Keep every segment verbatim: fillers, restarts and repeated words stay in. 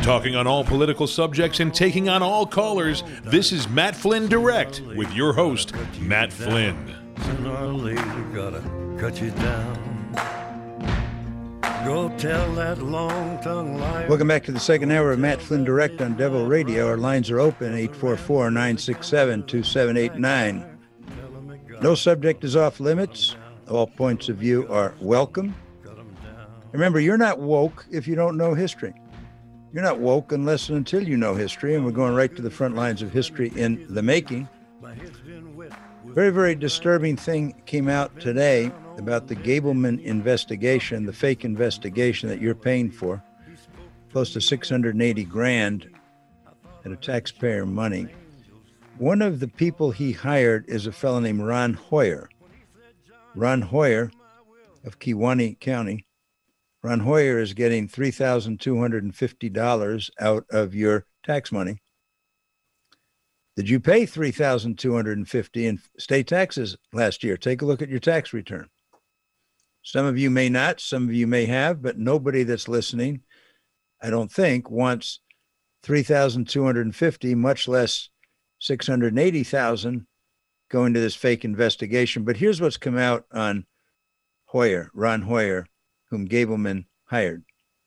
Talking on all political subjects and taking on all callers, this is Matt Flynn Direct with your host, Matt Flynn. Sooner or later, gotta cut you down. Go tell that long-tongued liar. Welcome back to the second hour of Matt Flynn Direct on Devil Radio. Our lines are open, eight four four, nine six seven, two seven eight nine. No subject is off limits. All points of view are welcome. Remember, you're not woke if you don't know history. You're not woke unless and until you know history, and we're going right to the front lines of history in the making. Very, very disturbing thing came out today about the Gableman investigation, the fake investigation that you're paying for, close to six hundred eighty grand at a taxpayer money. One of the people he hired is a fellow named Ron Hoyer. Ron Hoyer of Kewaunee County. Ron Hoyer is getting three thousand two hundred fifty dollars out of your tax money. Did you pay three thousand two hundred fifty dollars in state taxes last year? Take a look at your tax return. Some of you may not, some of you may have, but nobody that's listening, I don't think, wants three thousand two hundred fifty dollars, much less six hundred eighty thousand dollars going to this fake investigation. But here's what's come out on Hoyer, Ron Hoyer, whom Gableman hired.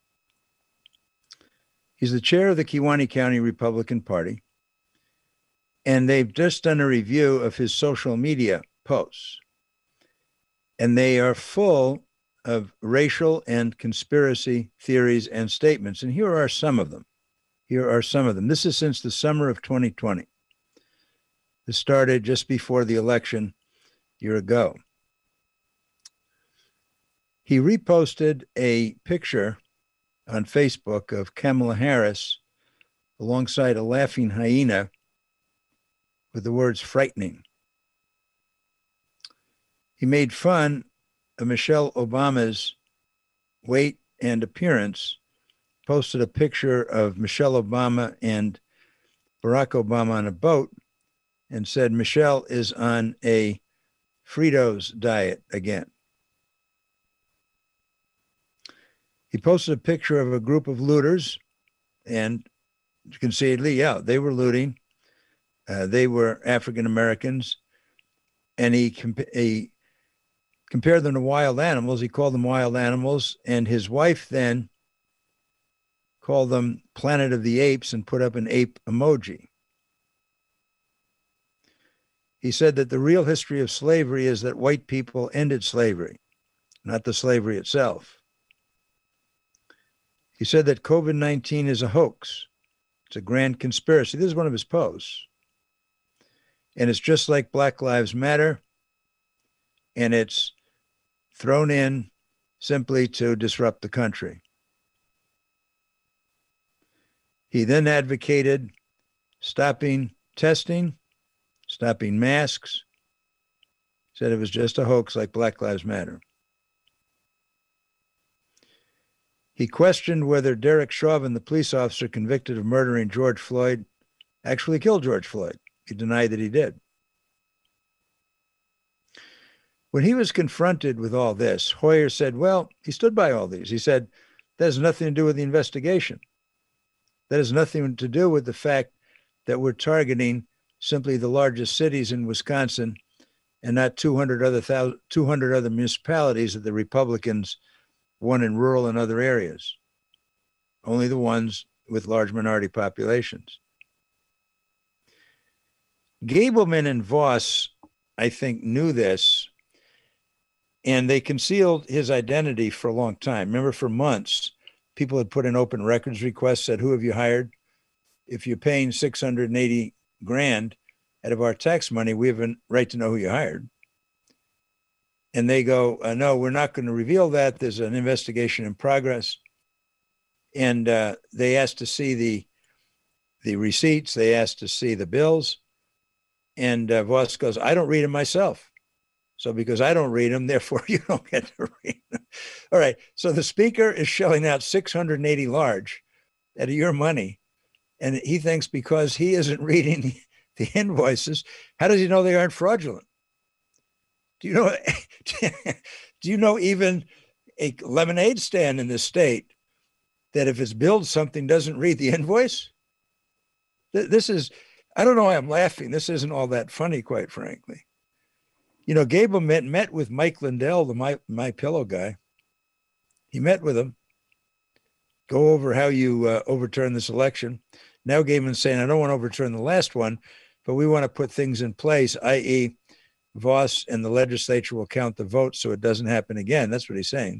He's the chair of the Kewaunee County Republican Party, and they've just done a review of his social media posts, and they are full of racial and conspiracy theories and statements. And here are some of them. Here are some of them. This is since the summer of twenty twenty. This started just before the election a year ago. He reposted a picture on Facebook of Kamala Harris alongside a laughing hyena with the words frightening. He made fun of Michelle Obama's weight and appearance, posted a picture of Michelle Obama and Barack Obama on a boat, and said Michelle is on a Fritos diet again. He posted a picture of a group of looters, and concededly, yeah, they were looting. Uh, they were African Americans, and he, comp- he compared them to wild animals. He called them wild animals, and his wife then called them Planet of the Apes and put up an ape emoji. He said that the real history of slavery is that white people ended slavery, not the slavery itself. He said that COVID nineteen is a hoax. It's a grand conspiracy. This is one of his posts. And it's just like Black Lives Matter, and it's thrown in simply to disrupt the country. He then advocated stopping testing, stopping masks, said it was just a hoax like Black Lives Matter. He questioned whether Derek Chauvin, the police officer convicted of murdering George Floyd, actually killed George Floyd. He denied that he did. When he was confronted with all this, Hoyer said, well, he stood by all these. He said, that has nothing to do with the investigation. That has nothing to do with the fact that we're targeting simply the largest cities in Wisconsin and not two hundred other thousand, two hundred other municipalities that the Republicans won in rural and other areas. Only the ones with large minority populations. Gableman and Voss, I think, knew this, and they concealed his identity for a long time. Remember, for months, people had put in open records requests, said, who have you hired? If you're paying six hundred eighty grand out of our tax money, we have a right to know who you hired. And they go, uh, no, we're not going to reveal that. There's an investigation in progress. And uh, they asked to see the, the receipts. They asked to see the bills. And uh, Voss goes, I don't read them myself. So because I don't read them, therefore you don't get to read them. All right. So the speaker is shelling out six hundred eighty large out of your money. And he thinks because he isn't reading the invoices, how does he know they aren't fraudulent? Do you know, do you know even a lemonade stand in this state that if it's billed, something doesn't read the invoice? Th- this is, I don't know why I'm laughing. This isn't all that funny, quite frankly. You know, Gable met, met with Mike Lindell, the My, My Pillow guy. He met with him, go over how you uh, overturn this election. Now Gableman's saying, I don't want to overturn the last one, but we want to put things in place, that is. Voss and the legislature will count the votes so it doesn't happen again. That's what he's saying.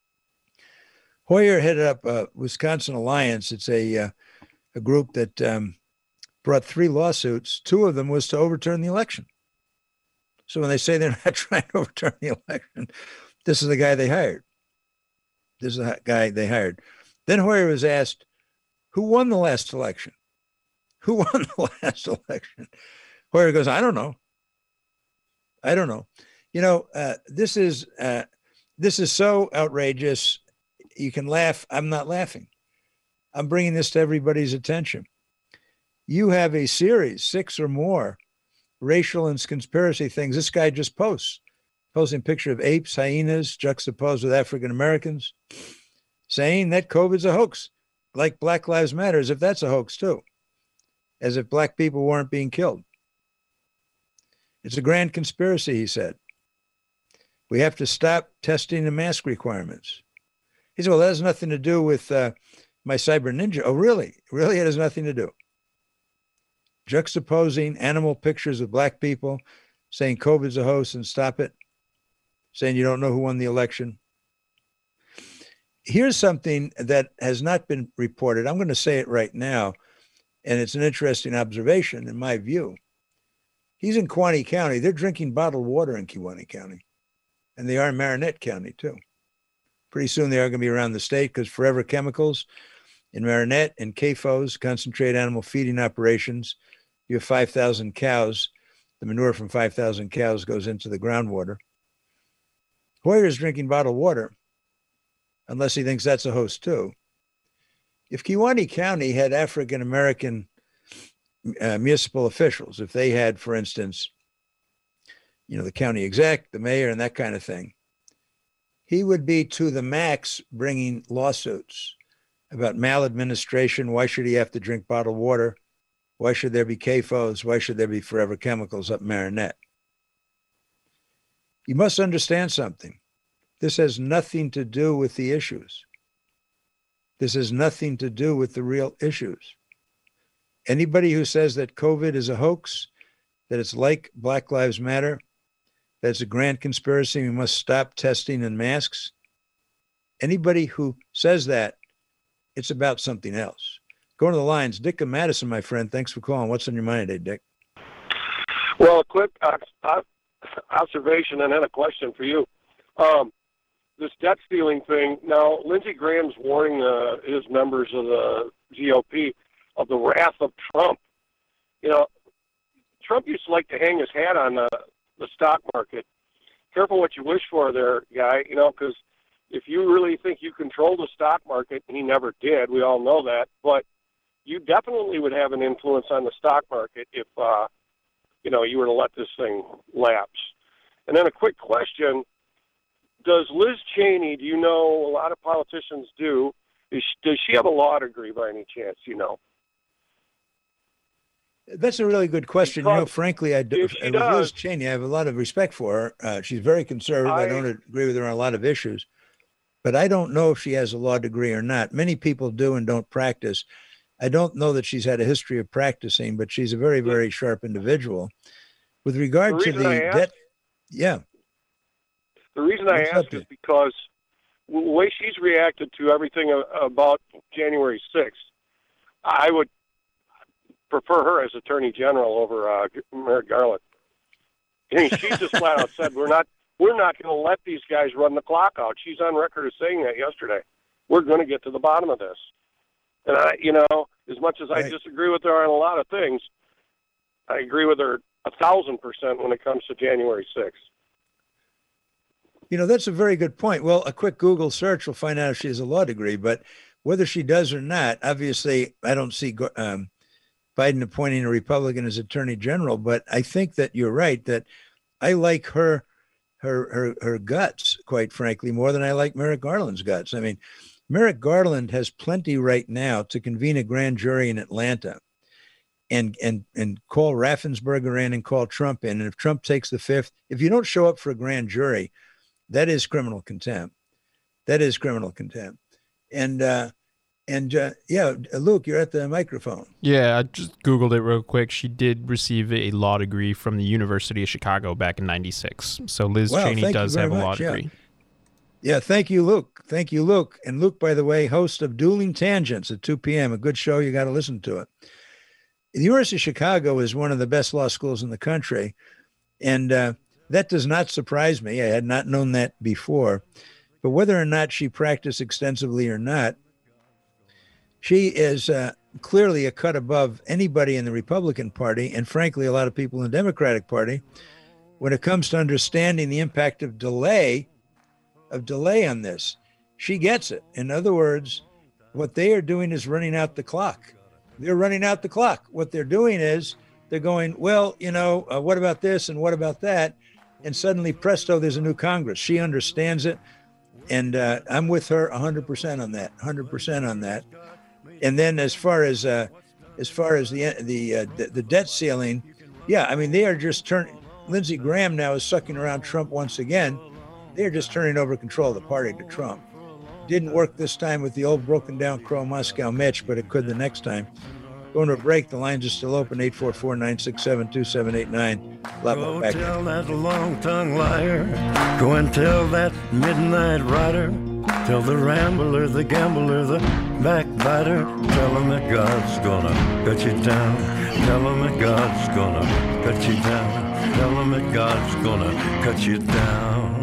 Hoyer headed up uh, Wisconsin Alliance. It's a, uh, a group that um, brought three lawsuits. Two of them was to overturn the election. So when they say they're not trying to overturn the election, this is the guy they hired. This is the guy they hired. Then Hoyer was asked, who won the last election? Who won the last election? Hoyer goes, I don't know. I don't know. You know, uh, this is uh, this is so outrageous. You can laugh. I'm not laughing. I'm bringing this to everybody's attention. You have a series, six or more, racial and conspiracy things. This guy just posts, posting a picture of apes, hyenas, juxtaposed with African Americans, saying that COVID's a hoax, like Black Lives Matter, as if that's a hoax too, as if black people weren't being killed. It's a grand conspiracy, he said. We have to stop testing the mask requirements. He said, well, that has nothing to do with uh, my cyber ninja. Oh, really? Really? It has nothing to do. Juxtaposing animal pictures of black people, saying COVID's a hoax and stop it, saying you don't know who won the election. Here's something that has not been reported. I'm going to say it right now, and it's an interesting observation in my view. He's in Kewaunee County. They're drinking bottled water in Kewaunee County. And they are in Marinette County, too. Pretty soon they are going to be around the state because Forever Chemicals in Marinette and K F Os, Concentrated Animal Feeding Operations, you have five thousand cows. The manure from five thousand cows goes into the groundwater. Hoyer's drinking bottled water, unless he thinks that's a host, too. If Kewaunee County had African-American Uh, municipal officials, if they had, for instance, you know, the county exec, the mayor, and that kind of thing, he would be to the max bringing lawsuits about maladministration. Why should he have to drink bottled water? Why should there be K F Os? Why should there be Forever Chemicals up Marinette? You must understand something. This has nothing to do with the issues. This has nothing to do with the real issues. Anybody who says that COVID is a hoax, that it's like Black Lives Matter, that it's a grand conspiracy, we must stop testing and masks, anybody who says that, it's about something else. Going to the lines, Dick and Madison, my friend, thanks for calling. What's on your mind today, Dick? Well, a quick uh, observation and then a question for you. Um, this debt ceiling thing, now Lindsey Graham's warning uh, his members of the G O P of the wrath of Trump. You know, Trump used to like to hang his hat on the, the stock market. Careful what you wish for there, guy, you know, because if you really think you control the stock market, and he never did, we all know that, but you definitely would have an influence on the stock market if, uh, you know, you were to let this thing lapse. And then a quick question, does Liz Cheney, do you know, a lot of politicians do, is, does she have a law degree by any chance, you know? That's a really good question. Because you know, frankly, I do, with does, Liz Cheney, I have a lot of respect for her. Uh, she's very conservative. I, I don't agree with her on a lot of issues, but I don't know if she has a law degree or not. Many people do and don't practice. I don't know that she's had a history of practicing, but she's a very, very sharp individual. With regard the to the asked, debt, yeah. The reason I asked is because the way she's reacted to everything about January sixth, I would prefer her as Attorney General over uh, Merrick Garland. I mean, she just flat out said, we're not we're not going to let these guys run the clock out. She's on record as saying that yesterday. We're going to get to the bottom of this. And, I, you know, as much as I right. disagree with her on a lot of things, I agree with her a thousand percent when it comes to January sixth. You know, that's a very good point. Well, a quick Google search will find out if she has a law degree, but whether she does or not, obviously, I don't see um, Biden appointing a Republican as Attorney General, but I think that you're right, that I like her, her, her, her guts, quite frankly, more than I like Merrick Garland's guts. I mean, Merrick Garland has plenty right now to convene a grand jury in Atlanta and and and call Raffensperger in and call Trump in. And if Trump takes the fifth, if you don't show up for a grand jury, that is criminal contempt. That is criminal contempt. And uh, and uh, yeah, Luke, you're at the microphone. Yeah, I just Googled it real quick. She did receive a law degree from the University of Chicago back in ninety-six. So Liz Wow, Cheney thank you does very have a law much, yeah. degree. Yeah, thank you, Luke. Thank you, Luke. And Luke, by the way, host of Dueling Tangents at two p.m., a good show. You got to listen to it. The University of Chicago is one of the best law schools in the country, and uh, that does not surprise me. I had not known that before. But whether or not she practiced extensively or not, she is uh, clearly a cut above anybody in the Republican Party, and frankly, a lot of people in the Democratic Party, when it comes to understanding the impact of delay of delay on this. She gets it. In other words, what they are doing is running out the clock. They're running out the clock. What they're doing is they're going, well, you know, uh, what about this and what about that? And suddenly, presto, there's a new Congress. She understands it. And uh, I'm with her one hundred percent on that, one hundred percent on that. And then as far as uh, as far as the the, uh, the the debt ceiling, yeah, I mean, they are just turning, Lindsey Graham now is sucking around Trump once again. They're just turning over control of the party to Trump. Didn't work this time with the old broken down Crow Moscow Mitch, but it could the next time. Going to a break. The lines are still open. eight four four, nine six seven, two seven eight nine. A lot more Go back tell there. that long-tongued liar. Go and tell that midnight rider. Tell the rambler, the gambler, the backbiter. Tell him that God's gonna cut you down. Tell him that God's gonna cut you down. Tell him that God's gonna cut you down.